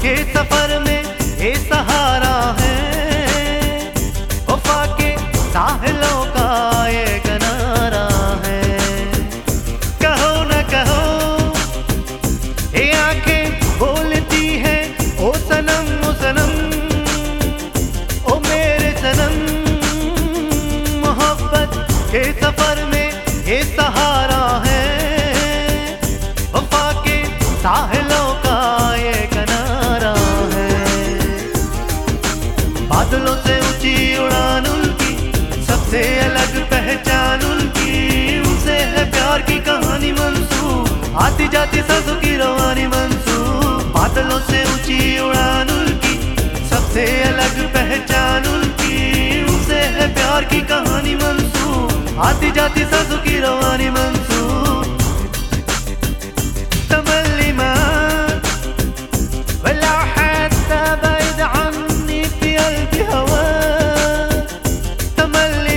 के सफर में ये सहारा है, वफा के साहिलों का ये किनारा है। कहो न कहो ये आंखें बोलती है ओ सनम ओ सनम, ओ मेरे सनम। मोहब्बत के सफर में ये सहारा है, वफा के साहिलों का ये किनारा है। बादलों से ऊंची उड़ान उनकी, सबसे अलग पहचान उनकी, उनसे है प्यार की कहानी मंसूब, आती जाती सांसों की रवानी मंसूब। बादलों से ऊंची उड़ान उनकी, सबसे अलग पहचान उनकी, उनसे है प्यार की कहानी मंसूब, आती जाती सांसों की रवानी मंसूब। تملي معاك ولا حتى بعيد عني في قلبي هواك، تملي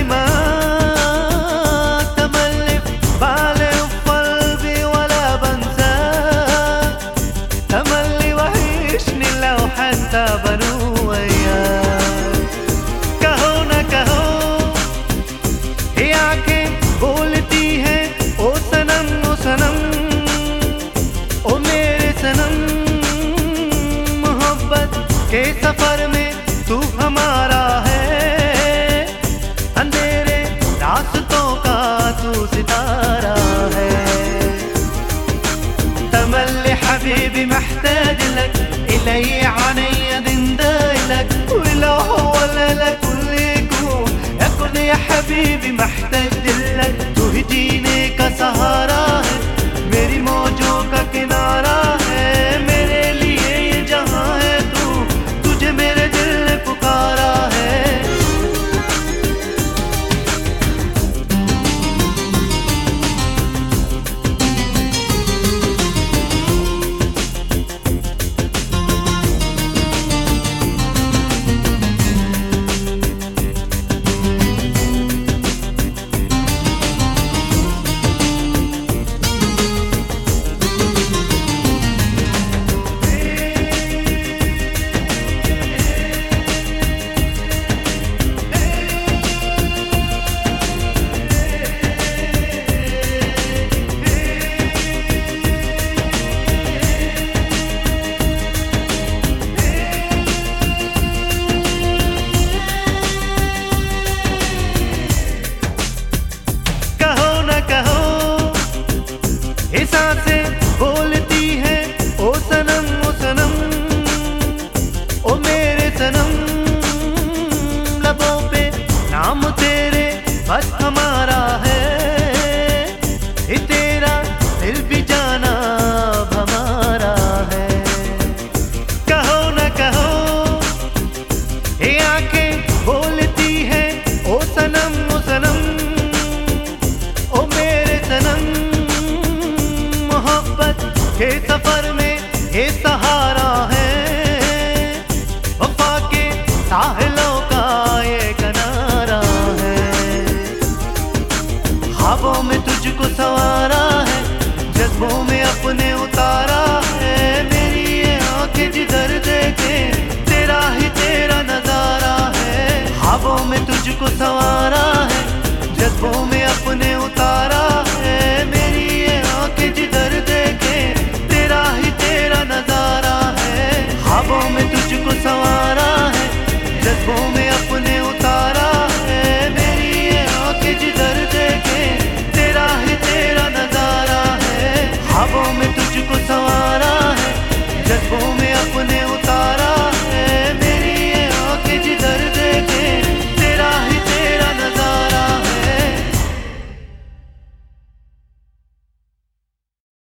معاك تملي في بالي وفي قلبي ولا بنساك، تملي وحشني لو حتى بنو وياك। कहो न कहो ये आंखें बोलती है ओ सनम ओ सनम, ओ मेरे सनम। मोहब्बत के सफर में तू हमारा है, अंधेरे रास्तों का तू सितारा है। تملي حبيبي محتاج لك، إلي عيني دندايلك، ولو هو لك كل يكون يا حبيبي محتاج لك। तू ही जीने का सहारा है, मेरी मौजों का किनारा